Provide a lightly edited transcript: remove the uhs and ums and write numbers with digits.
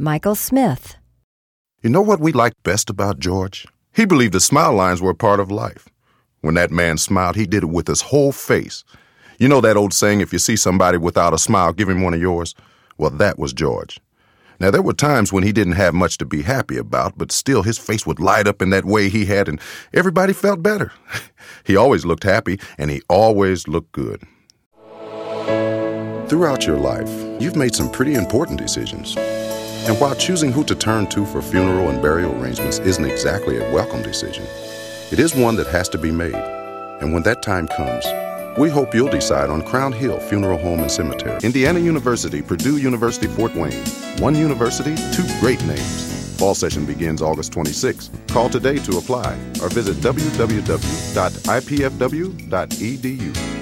Michael Smith. You know what we liked best about George? He believed the smile lines were a part of life. When that man smiled, he did it with his whole face. You know that old saying, if you see somebody without a smile, give him one of yours? Well, that was George. Now, there were times when he didn't have much to be happy about, but still his face would light up in that way he had, and everybody felt better. He always looked happy, and he always looked good. Throughout your life, you've made some pretty important decisions. And while choosing who to turn to for funeral and burial arrangements isn't exactly a welcome decision, it is one that has to be made. And when that time comes, we hope you'll decide on Crown Hill Funeral Home and Cemetery. Indiana University, Purdue University, Fort Wayne. One university, two great names. Fall session begins August 26. Call today to apply or visit www.ipfw.edu.